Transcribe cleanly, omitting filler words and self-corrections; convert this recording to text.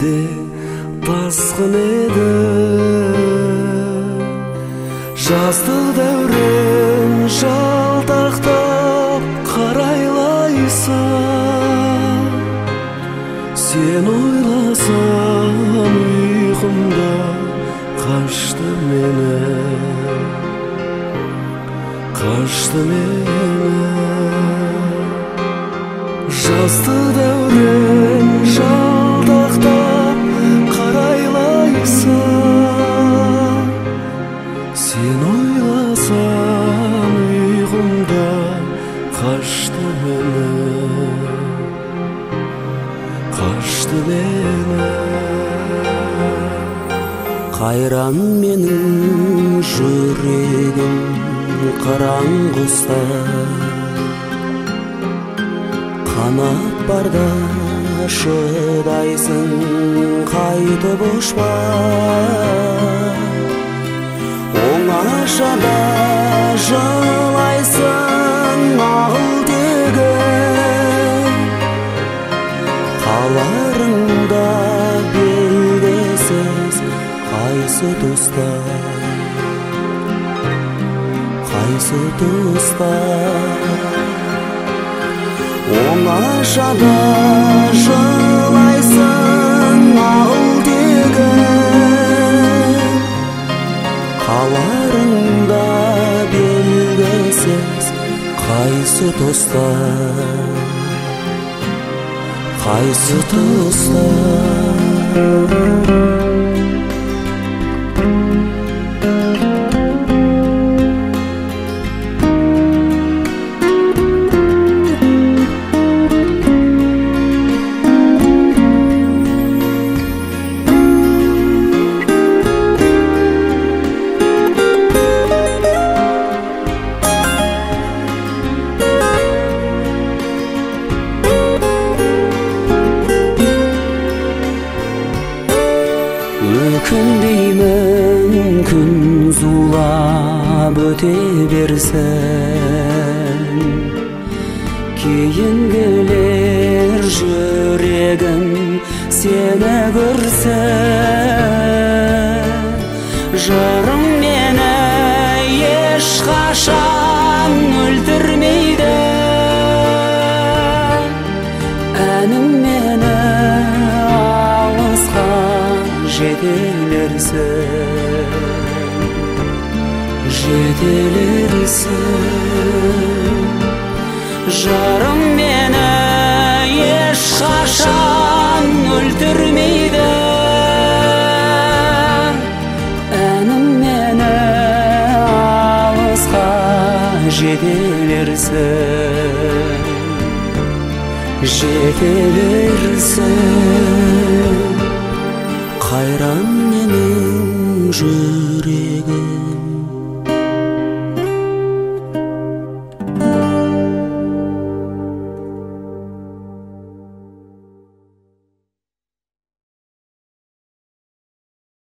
кээде тасқын еді. Жаздық дәурен жалтақтап қарайлайсың, сен ойласам ұйқымда қашты мені. Жазды дәурен жалтақтап қарайлайсың, сен ойласам ұйқымда қашты мені. Қайран менің жүрегім қараңғыста, қанат барда шыдайсың қайтып ұшпа. Оңашада жылайсың ағыл тегін, қаларыңда белгісіз қайсы тұста, Оңашада жылайсың ағыл тегін, қаларыңда белгісіз қайсы тұста. Өкінбеймін күн зулап өте берсін, кейін келер жүрегім сені көрсін. Жырың мені ешқашан өлтірмейді, әнім мені алысқа жетелерсің. Жарым мені ешқашан өлтірмейді, әнім мені алысқа жетелерсің. Қайран менің